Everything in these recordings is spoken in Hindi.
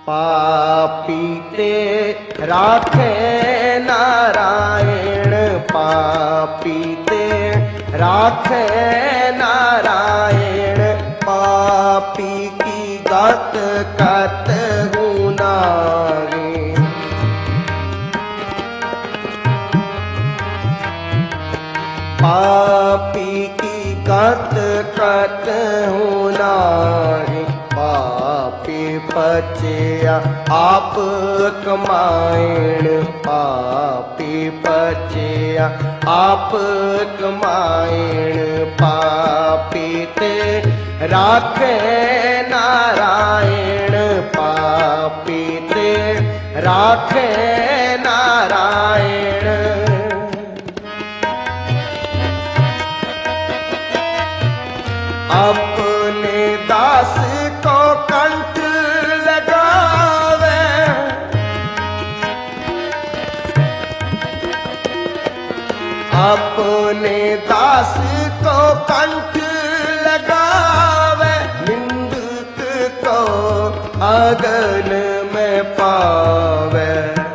पापी ते राखे नारायण, पापी ते राखे नारायण, पापी की गत कतहु नाहि। पापी की गत कतहु नाहि, पापी पचिया आप कमाएण, पापी पचिया आप कमाएण, पापी ते राखे नारायण, पापी ते राखे नारायण। अपने दास को कंठ लगावे, अपने दास को कंठ लगावे, निंदक को अगन में पावे।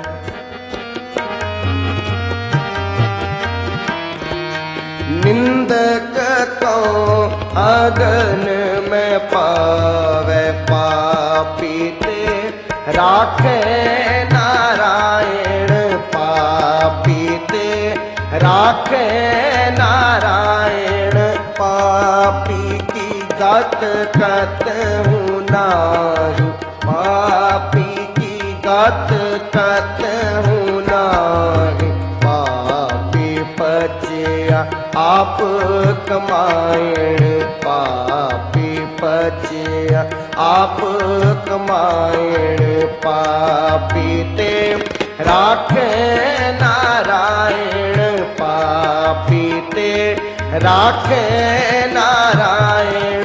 निंदक को अगन में पावे, पापी ते राखे नारायण, पापी ते राखे नारायण, पापी की गत कतहु नाहि, पापी की गत कतहु नाहि, पापी पचिया आप कमाएण, पापी पचिया आप कमाएण, पापी ते राखे नारायण, पापी ते राखे नारायण।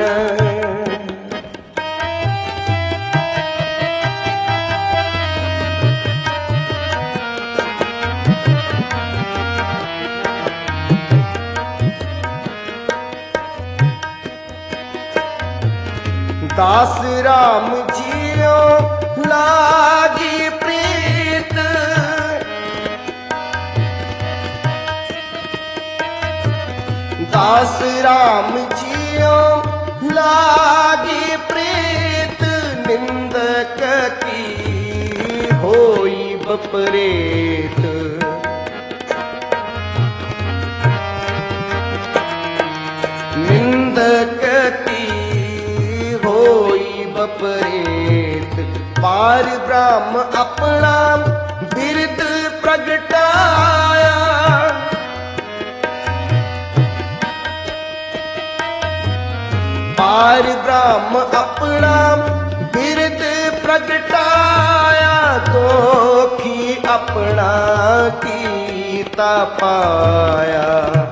दास राम जियो लागी प्रीत, दास राम जियो लागी प्रीत, निंदक की होई बपरेत। निंदक की होई बपरेत, पार ब्रह्म अपना बिरद प्रगटाया, पार ब्रह्म अपना बिरद प्रगटाया, दोखी अपना कीता पाया।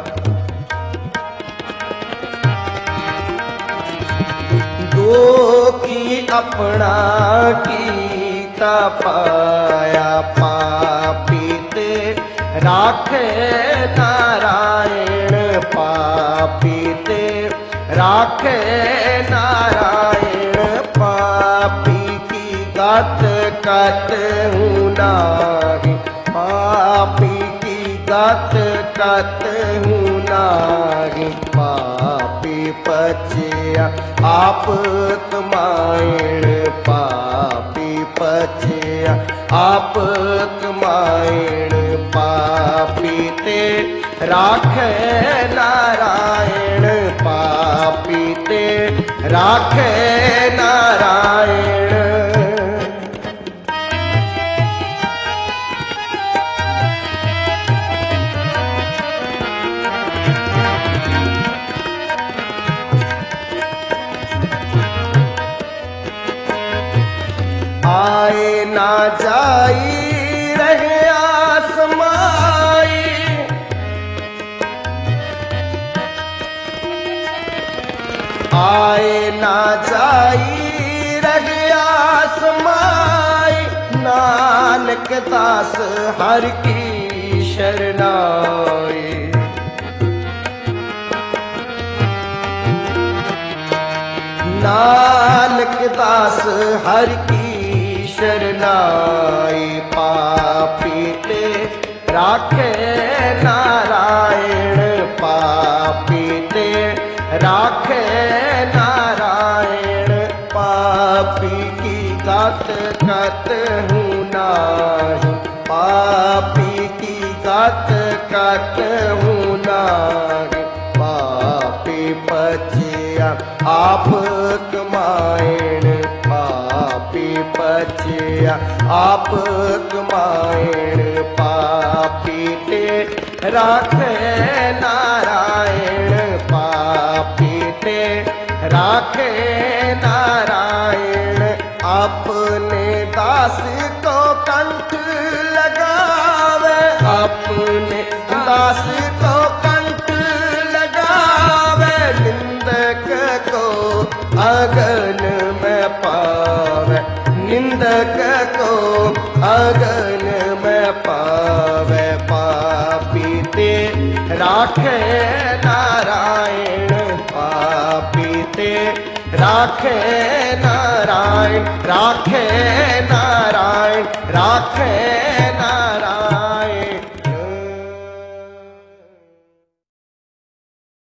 दोखी अपना कीता पाया, पापी ते राखे नारायण, पापी ते राखे नारायण, पापी की गत कतहु नाहि, पापी की गत कतहु नाहि, पापी पचिया आप कमाएण, पापी पचिया आप कमाएण, पापी ते राखे नारायण, पापी ते राखे नारायण। आए ना जाई रहे आसमाई, आए ना जाई रहे आसमाई, नानक दास हर की शरणाई। नानक दास हर की शरनाई पापी ते राखे नारायण पापी ते राखे नारायण पापी की गात कहूँ नाही पापी की गात कहूँ नाही पापी पचिया आप कमाएण पापी पचिया आप कमाएण पापी ते राखे नारायण पापी ते राखे नारायण अपने दास को कंठ लगावे अपने दास को कंठ लगावे निंदक को अगन में पावे निंदक को अगन में पावे पापी ते राखे नारायण पापी ते राखे नारायण राखे नारायण राखे